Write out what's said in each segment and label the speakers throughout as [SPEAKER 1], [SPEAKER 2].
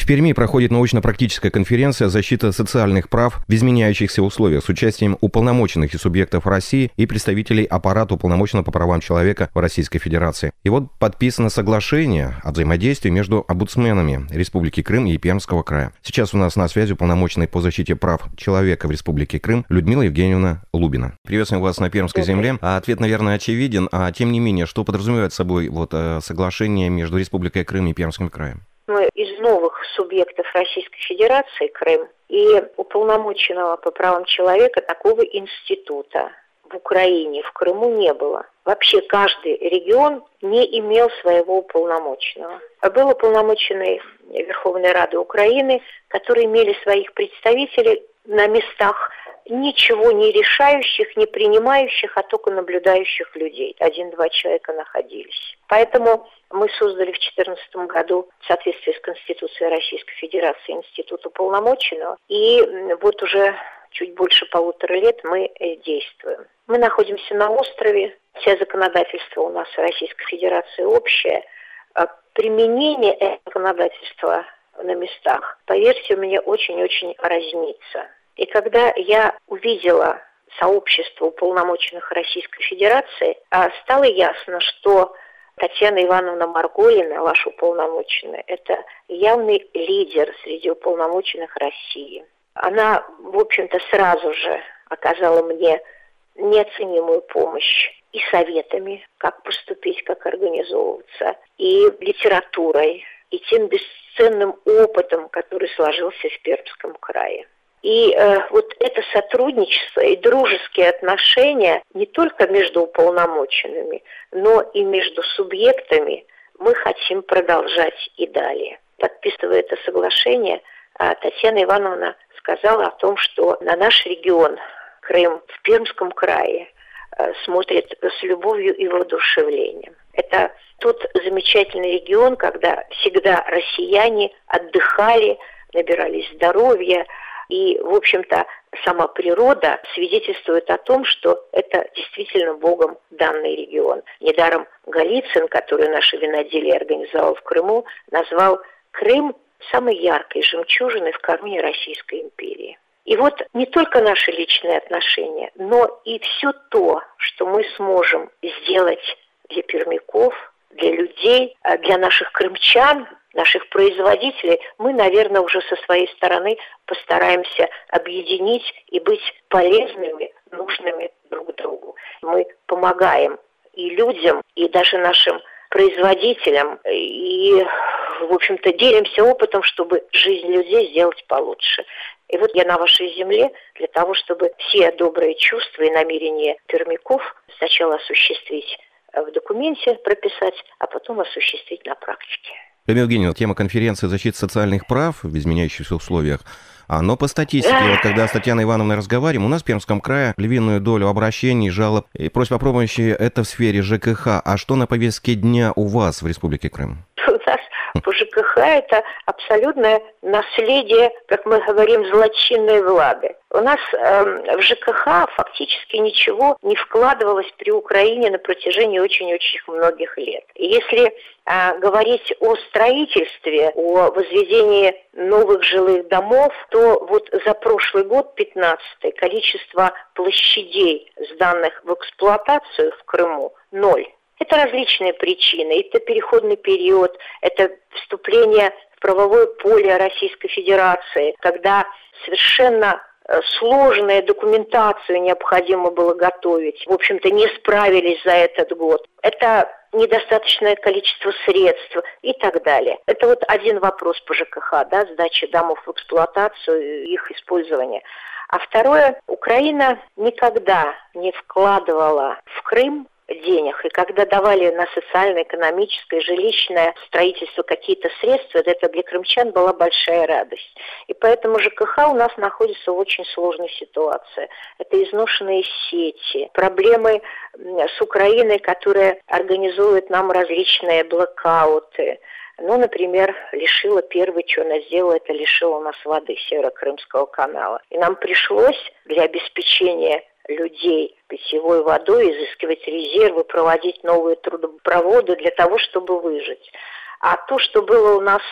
[SPEAKER 1] В Перми проходит научно-практическая конференция «Защита социальных прав в изменяющихся условиях» с участием уполномоченных и субъектов России и представителей аппарата уполномоченного по правам человека в Российской Федерации. И вот подписано соглашение о взаимодействии между омбудсменами Республики Крым и Пермского края. Сейчас у нас на связи уполномоченный по защите прав человека в Республике Крым Людмила Евгеньевна Лубина. Приветствуем вас на Пермской земле. Ответ, наверное, очевиден, а тем не менее, что подразумевает собой соглашение между Республикой Крым и Пермским краем?
[SPEAKER 2] Мы из новых субъектов Российской Федерации, Крым, и уполномоченного по правам человека такого института в Украине, в Крыму не было. Вообще каждый регион не имел своего уполномоченного. Был уполномоченный Верховной Рады Украины, которые имели своих представителей на местах, ничего не решающих, не принимающих, а только наблюдающих людей. 1-2 человека находились. Поэтому мы создали в 2014 году в соответствии с Конституцией Российской Федерации институт уполномоченного. И вот уже чуть больше 1,5 лет мы действуем. Мы находимся на острове. Все законодательство у нас в Российской Федерации общее. Применение этого законодательства на местах, поверьте мне, очень-очень разнится. И когда я увидела сообщество уполномоченных Российской Федерации, стало ясно, что Татьяна Ивановна Марголина, ваш уполномоченный, это явный лидер среди уполномоченных России. Она, в общем-то, сразу же оказала мне неоценимую помощь и советами, как поступить, как организовываться, и литературой, и тем бесценным опытом, который сложился в Пермском крае. И вот это сотрудничество и дружеские отношения не только между уполномоченными, но и между субъектами мы хотим продолжать и далее. Подписывая это соглашение, Татьяна Ивановна сказала о том, что на наш регион, Крым, в Пермском крае, смотрит с любовью и воодушевлением. Это тот замечательный регион, когда всегда россияне отдыхали, набирались здоровья. И, в общем-то, сама природа свидетельствует о том, что это действительно Богом данный регион. Недаром Голицын, который наше виноделие организовал в Крыму, назвал Крым самой яркой жемчужиной в короне Российской империи. И вот не только наши личные отношения, но и все то, что мы сможем сделать для пермяков, для людей, для наших крымчан, наших производителей, мы, наверное, уже со своей стороны постараемся объединить и быть полезными, нужными друг другу. Мы помогаем и людям, и даже нашим производителям, и, в общем-то, делимся опытом, чтобы жизнь людей сделать получше. И вот я на вашей земле для того, чтобы все добрые чувства и намерения пермяков сначала осуществить в документе, прописать, а потом осуществить на практике.
[SPEAKER 1] Людмила Евгеньевна, тема конференции «Защита социальных прав в изменяющихся условиях». Но по статистике, вот когда с Татьяной Ивановной разговариваем, у нас в Пермском крае львиную долю обращений, жалоб и просьб о помощи это в сфере ЖКХ. А что на повестке дня у вас в Республике Крым?
[SPEAKER 2] У нас по ЖКХ это абсолютное наследие, как мы говорим, злочинной влады. У нас в ЖКХ фактически ничего не вкладывалось при Украине на протяжении очень-очень многих лет. И если говорить о строительстве, о возведении новых жилых домов, то вот за прошлый год, 15-й, количество площадей, сданных в эксплуатацию в Крыму, 0. Это различные причины. Это переходный период, это вступление в правовое поле Российской Федерации, когда совершенно сложную документацию необходимо было готовить. В общем-то, не справились за этот год. Это недостаточное количество средств и так далее. Это вот один вопрос по ЖКХ, да, сдача домов в эксплуатацию, их использование. А второе, Украина никогда не вкладывала в Крым денег. И когда давали на социально-экономическое, жилищное строительство какие-то средства, это для крымчан была большая радость. И поэтому ЖКХ у нас находится в очень сложной ситуации. Это изношенные сети, проблемы с Украиной, которая организует нам различные блэкауты. Ну, например, лишила первое, что она сделала, это лишила нас воды Северо-Крымского канала. И нам пришлось для обеспечения людей питьевой водой изыскивать резервы, проводить новые трубопроводы для того, чтобы выжить. А то, что было у нас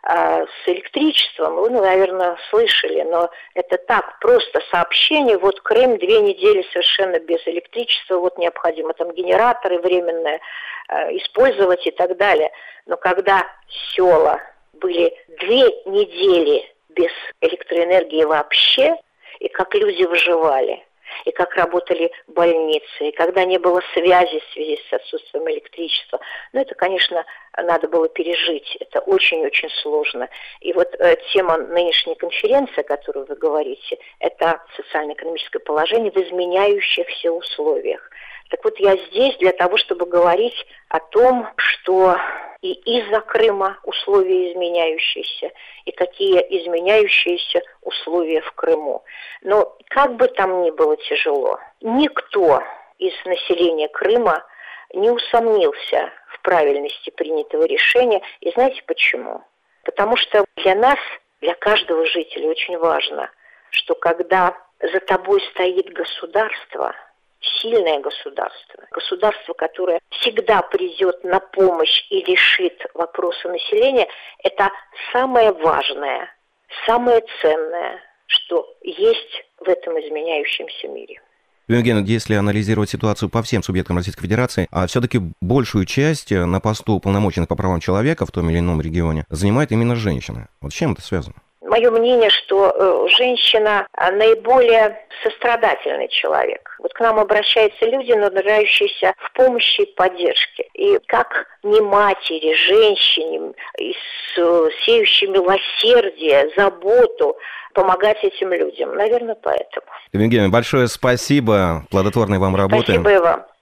[SPEAKER 2] с электричеством, вы, наверное, слышали, но это так, просто сообщение, вот Крым 2 недели совершенно без электричества, вот необходимо там генераторы временные использовать и так далее. Но когда села были 2 недели без электроэнергии вообще, и как люди выживали, и как работали больницы, и когда не было связи в связи с отсутствием электричества. Это, конечно, надо было пережить. Это очень-очень сложно. И вот тема нынешней конференции, о которой вы говорите, это социально-экономическое положение в изменяющихся условиях. Так вот, я здесь для того, чтобы говорить о том, что и из-за Крыма условия изменяющиеся, и какие изменяющиеся условия в Крыму. Но как бы там ни было тяжело, никто из населения Крыма не усомнился в правильности принятого решения. И знаете почему? Потому что для нас, для каждого жителя очень важно, что когда за тобой стоит государство, сильное государство, государство, которое всегда придет на помощь и решит вопросы населения, это самое важное, самое ценное, что есть в этом изменяющемся мире.
[SPEAKER 1] Евгения, если анализировать ситуацию по всем субъектам Российской Федерации, все-таки большую часть на посту уполномоченных по правам человека в том или ином регионе занимает именно женщина. Вот с чем это связано?
[SPEAKER 2] Мое мнение, что женщина наиболее сострадательный человек. Вот к нам обращаются люди, нуждающиеся в помощи и поддержке. И как не матери, женщине, сеющей милосердие, заботу, помогать этим людям. Наверное, поэтому.
[SPEAKER 1] Евгения, большое спасибо. Плодотворной вам работы.
[SPEAKER 2] Спасибо и вам.